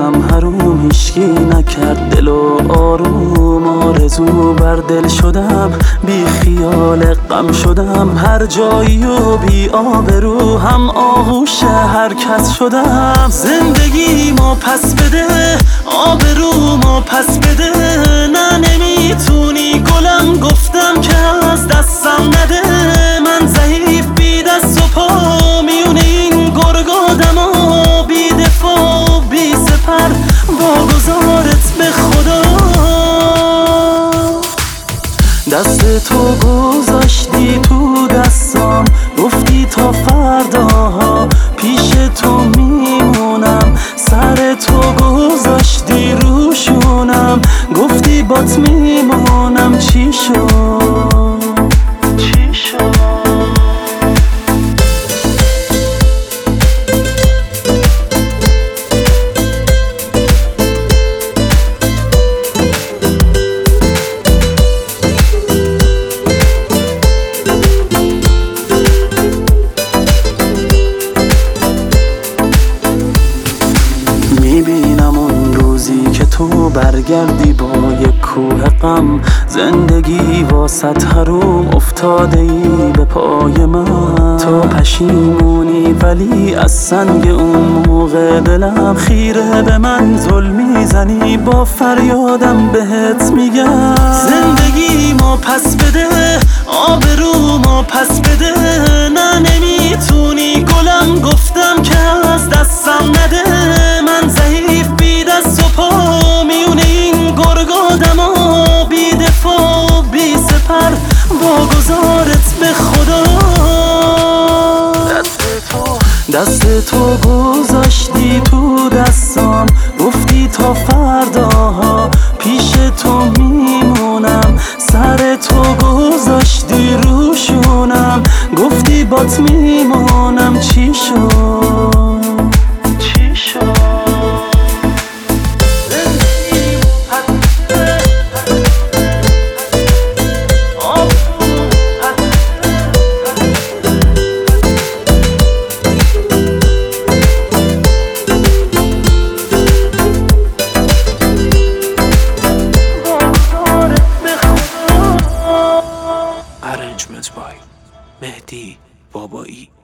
واسم حروم هیشگی نکرد دل و آروم، آرزو بر دل شدم، بی خیال غم شدم، هر جایی و بی آبرو هم آغوش هر کس شدم. زندگی ما پس بده، آبرو ما پس بده، نه نمیتونی گلم گفتم که از دستم نده. من ضعیف بی دست و پا میونه این گرگادم و بی دفاع و بی سپر، واگذارت به خدا. دست تو گذاشتی تو دستام، گفتی تا فرداها پیش تو میمونم، سر تو گذاشتی روشونم، گفتی بات میمونم. چی شد؟ چی شد؟ میبینم اون روزی که تو برگردی با یک کوه غم، زندگی واسط حروم افتاده ای به پای من. تو پشیمونی ولی از سنگ اون موقع دلم خیره به من زل میزنی، با فریادم بهت میگم زندگی ما پس بده، آبرو ما پس بده، نه نمیتونی گلم گفتم که از دستم نده. من ضعیف بی دست و پا میونه این گرگادم و بی دفاع و بی سپر، واگذارت به خدا. دست تو گذاشتی تو دستام، گفتی تا فرداها پیش تو میمونم، سر تو گذاشتی روشونم، گفتی بات میمونم. چی شد؟ چی شد؟ Arrangement by Mehdi Babai.